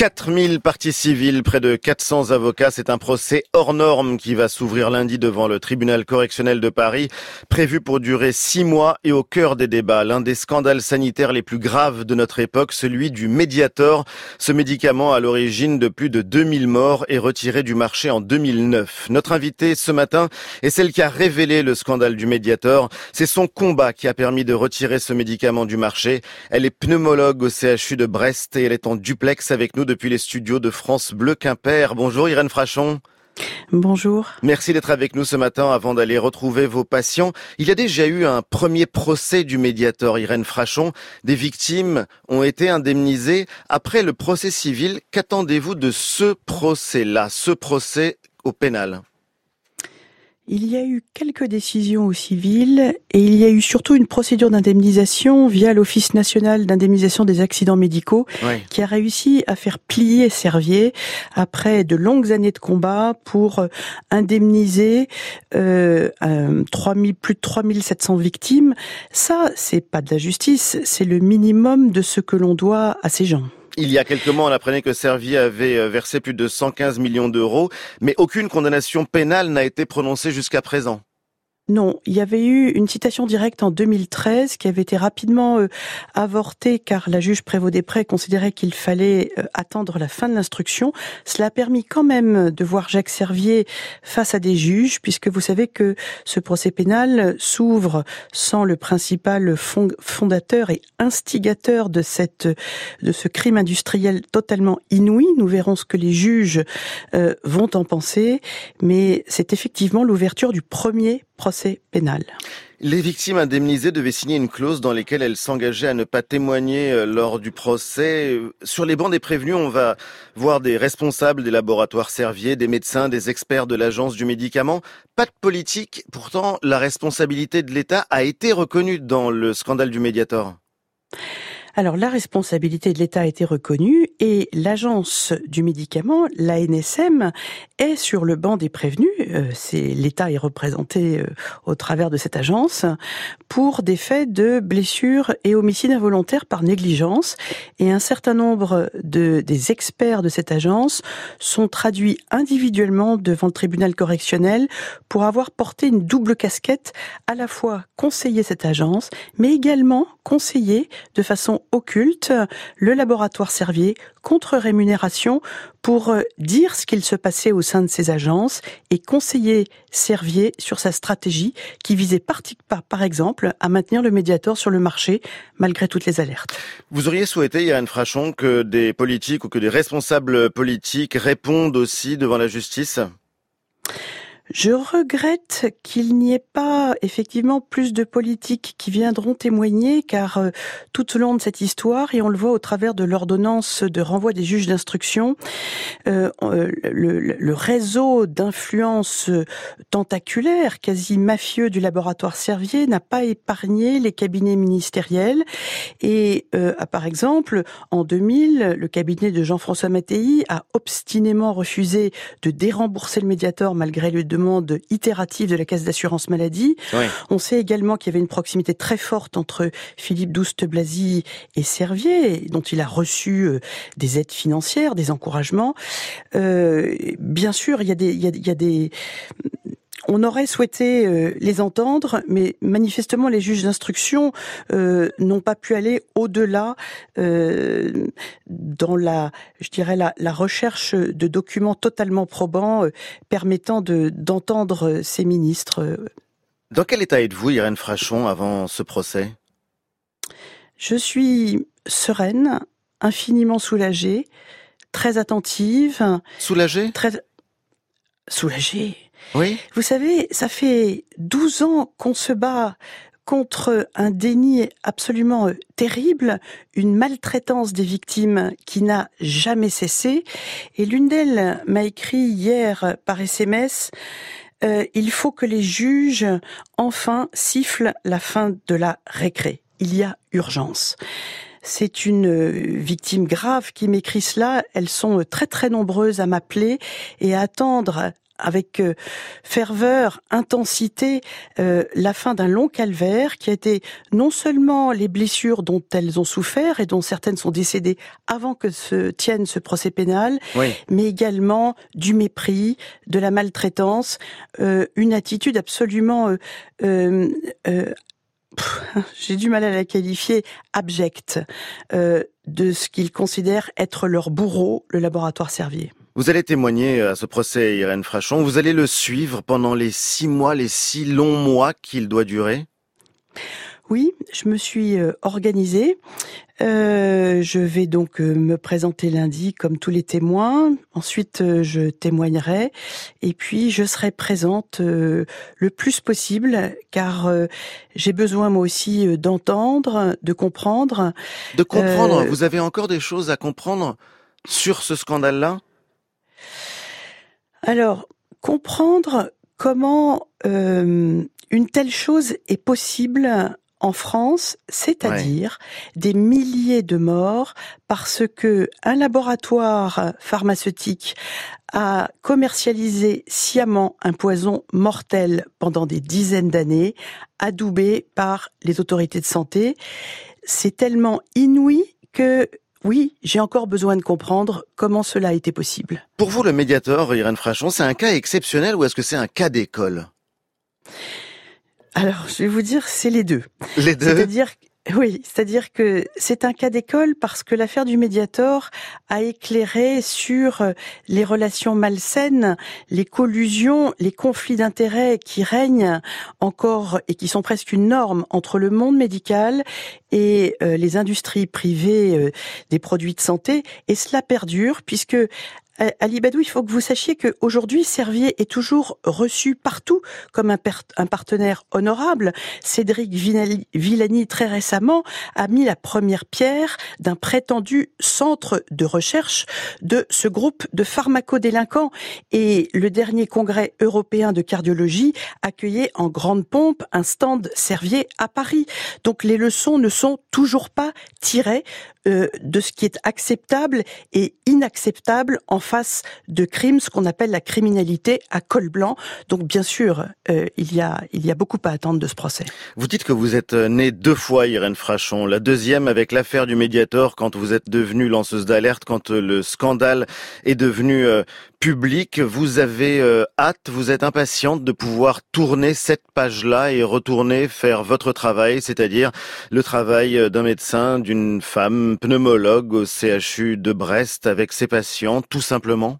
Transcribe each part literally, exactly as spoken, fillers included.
quatre mille parties civiles, près de quatre cents avocats. C'est un procès hors norme qui va s'ouvrir lundi devant le tribunal correctionnel de Paris, prévu pour durer six mois et au cœur des débats. L'un des scandales sanitaires les plus graves de notre époque, celui du Mediator. Ce médicament à l'origine de plus de deux mille morts est retiré du marché en deux mille neuf. Notre invitée ce matin est celle qui a révélé le scandale du Mediator. C'est son combat qui a permis de retirer ce médicament du marché. Elle est pneumologue au C H U de Brest et elle est en duplex avec nous depuis les studios de France Bleu Quimper. Bonjour Irène Frachon. Bonjour. Merci d'être avec nous ce matin avant d'aller retrouver vos patients. Il y a déjà eu un premier procès du Mediator, Irène Frachon. Des victimes ont été indemnisées. Après le procès civil, qu'attendez-vous de ce procès-là, ce procès au pénal ? Il y a eu quelques décisions au civil et il y a eu surtout une procédure d'indemnisation via l'Office national d'indemnisation des accidents médicaux oui. qui a réussi à faire plier Servier après de longues années de combat pour indemniser euh, euh, trois mille, plus de trois mille sept cents victimes. Ça, c'est pas de la justice, c'est le minimum de ce que l'on doit à ces gens. Il y a quelques mois, on apprenait que Servier avait versé plus de cent quinze millions d'euros, mais aucune condamnation pénale n'a été prononcée jusqu'à présent. Non, il y avait eu une citation directe en deux mille treize qui avait été rapidement euh, avortée car la juge Prévost-Després considérait qu'il fallait euh, attendre la fin de l'instruction. Cela a permis quand même de voir Jacques Servier face à des juges puisque vous savez que ce procès pénal s'ouvre sans le principal fond- fondateur et instigateur de cette de ce crime industriel totalement inouï. Nous verrons ce que les juges euh, vont en penser, mais c'est effectivement l'ouverture du premier procès pénal. Les victimes indemnisées devaient signer une clause dans laquelle elles s'engageaient à ne pas témoigner lors du procès. Sur les bancs des prévenus, on va voir des responsables des laboratoires Servier, des médecins, des experts de l'agence du médicament. Pas de politique, pourtant la responsabilité de l'État a été reconnue dans le scandale du Mediator. Alors, la responsabilité de l'État a été reconnue et l'agence du médicament, l'A N S M, est sur le banc des prévenus. Euh, c'est, l'État est représenté euh, au travers de cette agence pour des faits de blessures et homicides involontaires par négligence. Et un certain nombre de, des experts de cette agence sont traduits individuellement devant le tribunal correctionnel pour avoir porté une double casquette, à la fois conseiller cette agence, mais également conseiller de façon occulte le laboratoire Servier contre rémunération pour dire ce qu'il se passait au sein de ces agences et conseiller Servier sur sa stratégie qui visait par, par, par exemple à maintenir le Mediator sur le marché malgré toutes les alertes. Vous auriez souhaité, Irène Frachon, que des politiques ou que des responsables politiques répondent aussi devant la justice ? Je regrette qu'il n'y ait pas effectivement plus de politiques qui viendront témoigner car euh, tout au long de cette histoire, et on le voit au travers de l'ordonnance de renvoi des juges d'instruction, euh, le, le réseau d'influence tentaculaire, quasi mafieux du laboratoire Servier n'a pas épargné les cabinets ministériels et euh, par exemple en deux mille, le cabinet de Jean-François Mattei a obstinément refusé de dérembourser le Mediator malgré le demande itérative de la Caisse d'assurance maladie. Oui. On sait également qu'il y avait une proximité très forte entre Philippe Douste-Blazy et Servier, dont il a reçu des aides financières, des encouragements. Euh, bien sûr, il y a des, il y a, il y a des on aurait souhaité euh, les entendre, mais manifestement les juges d'instruction euh, n'ont pas pu aller au-delà euh, dans la, je dirais la, la recherche de documents totalement probants euh, permettant de d'entendre ces ministres. Dans quel état êtes-vous, Irène Frachon, avant ce procès ? Je suis sereine, infiniment soulagée, très attentive. Soulagée ? Très soulagée. Oui. Vous savez, ça fait douze ans qu'on se bat contre un déni absolument terrible, une maltraitance des victimes qui n'a jamais cessé. Et l'une d'elles m'a écrit hier par S M S euh, « Il faut que les juges, enfin, sifflent la fin de la récré. Il y a urgence ». C'est une victime grave qui m'écrit cela. Elles sont très très nombreuses à m'appeler et à attendre avec euh, ferveur, intensité, euh, la fin d'un long calvaire qui a été non seulement les blessures dont elles ont souffert et dont certaines sont décédées avant que se tienne ce procès pénal, Oui. mais également du mépris, de la maltraitance, euh, une attitude absolument, euh, euh, euh, pff, j'ai du mal à la qualifier, abjecte, euh, de ce qu'ils considèrent être leur bourreau, le laboratoire Servier. Vous allez témoigner à ce procès, Irène Frachon. Vous allez le suivre pendant les six mois, les six longs mois qu'il doit durer? Oui, je me suis euh, organisée. Euh, je vais donc euh, me présenter lundi comme tous les témoins. Ensuite, euh, je témoignerai. Et puis, je serai présente euh, le plus possible, car euh, j'ai besoin moi aussi euh, d'entendre, de comprendre. De comprendre, Euh, vous avez encore des choses à comprendre sur ce scandale-là? alors, comprendre comment euh, une telle chose est possible en France, c'est-à-dire des milliers de morts parce que un laboratoire pharmaceutique a commercialisé sciemment un poison mortel pendant des dizaines d'années, adoubé par les autorités de santé. C'est tellement inouï que oui, j'ai encore besoin de comprendre comment cela a été possible. Pour vous, le Mediator, Irène Frachon, c'est un cas exceptionnel ou est-ce que c'est un cas d'école? Alors, je vais vous dire, c'est les deux. Les deux? C'est-à-dire, oui, c'est-à-dire que c'est un cas d'école parce que l'affaire du Mediator a éclairé sur les relations malsaines, les collusions, les conflits d'intérêts qui règnent encore et qui sont presque une norme entre le monde médical et euh, les industries privées euh, des produits de santé. Et cela perdure puisque Ali Badou, il faut que vous sachiez qu'aujourd'hui, Servier est toujours reçu partout comme un, per- un partenaire honorable. Cédric Vinali- Villani, très récemment, a mis la première pierre d'un prétendu centre de recherche de ce groupe de pharmacodélinquants. Et le dernier congrès européen de cardiologie accueillait en grande pompe un stand Servier à Paris. Donc les leçons ne sont toujours pas tirées euh, de ce qui est acceptable et inacceptable en face de crimes, ce qu'on appelle la criminalité à col blanc. Donc bien sûr, euh, il y a il y a beaucoup à attendre de ce procès. Vous dites que vous êtes née deux fois, Irène Frachon. La deuxième avec l'affaire du Mediator, quand vous êtes devenue lanceuse d'alerte, quand le scandale est devenu euh, public. Vous avez euh, hâte, vous êtes impatiente de pouvoir tourner cette page-là et retourner faire votre travail, c'est-à-dire le travail d'un médecin, d'une femme pneumologue au C H U de Brest avec ses patients, tout simplement?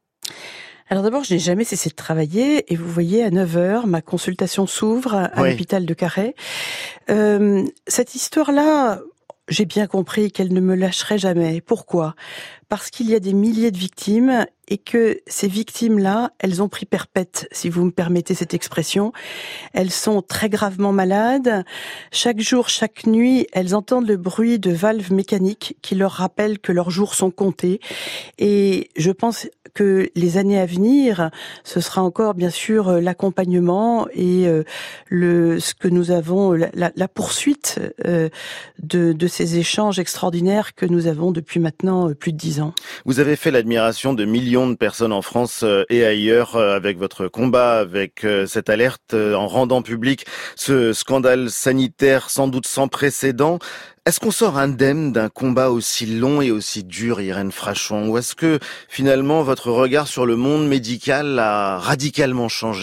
Alors d'abord, je n'ai jamais cessé de travailler et vous voyez, à neuf heures, ma consultation s'ouvre à Oui. l'hôpital de Carhaix. Euh, cette histoire-là, j'ai bien compris qu'elle ne me lâcherait jamais. Pourquoi ? Parce qu'il y a des milliers de victimes et que ces victimes-là, elles ont pris perpète, si vous me permettez cette expression. Elles sont très gravement malades. Chaque jour, chaque nuit, elles entendent le bruit de valves mécaniques qui leur rappellent que leurs jours sont comptés. Et je pense que les années à venir, ce sera encore bien sûr l'accompagnement et le ce que nous avons, la, la, la poursuite de, de ces échanges extraordinaires que nous avons depuis maintenant plus de dix ans. Vous avez fait l'admiration de millions de personnes en France et ailleurs avec votre combat, avec cette alerte, en rendant public ce scandale sanitaire sans doute sans précédent. Est-ce qu'on sort indemne d'un combat aussi long et aussi dur, Irène Frachon, ou est-ce que finalement votre regard sur le monde médical a radicalement changé ?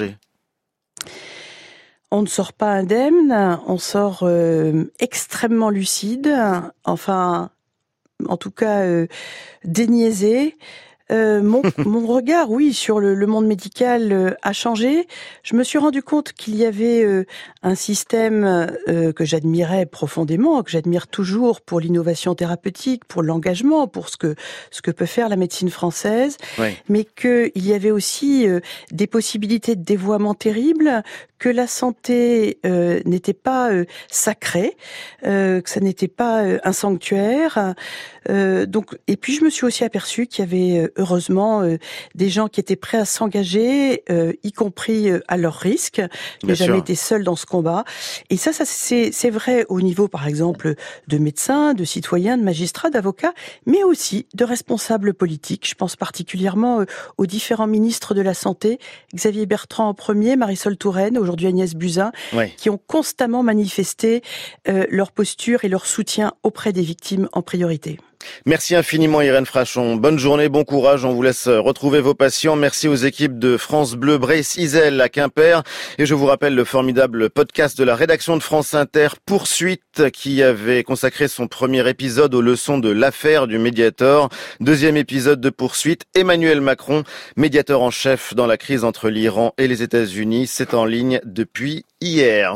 On ne sort pas indemne, on sort euh, extrêmement lucide, enfin, en tout cas, euh, déniaisé. Euh, mon, mon regard, oui, sur le, le monde médical euh, a changé. Je me suis rendu compte qu'il y avait euh, un système euh, que j'admirais profondément, que j'admire toujours pour l'innovation thérapeutique, pour l'engagement, pour ce que ce que peut faire la médecine française, Oui. mais qu'il y avait aussi euh, des possibilités de dévoiement terribles, que la santé euh, n'était pas euh, sacrée, euh, que ça n'était pas euh, un sanctuaire. Euh, donc, et puis je me suis aussi aperçue qu'il y avait heureusement euh, des gens qui étaient prêts à s'engager, euh, y compris euh, à leur risque. Je n'ai jamais été seule dans ce combat. Et ça, ça c'est, c'est vrai au niveau, par exemple, de médecins, de citoyens, de magistrats, d'avocats, mais aussi de responsables politiques. Je pense particulièrement euh, aux différents ministres de la Santé, Xavier Bertrand en premier, Marisol Touraine, aujourd'hui Agnès Buzyn, oui. qui ont constamment manifesté euh, leur posture et leur soutien auprès des victimes en priorité. Merci infiniment Irène Frachon. Bonne journée, bon courage. On vous laisse retrouver vos patients. Merci aux équipes de France Bleu, Bray-Cizel à Quimper. Et je vous rappelle le formidable podcast de la rédaction de France Inter, Poursuite, qui avait consacré son premier épisode aux leçons de l'affaire du Mediator. Deuxième épisode de Poursuite, Emmanuel Macron, médiateur en chef dans la crise entre l'Iran et les États-Unis. C'est en ligne depuis hier.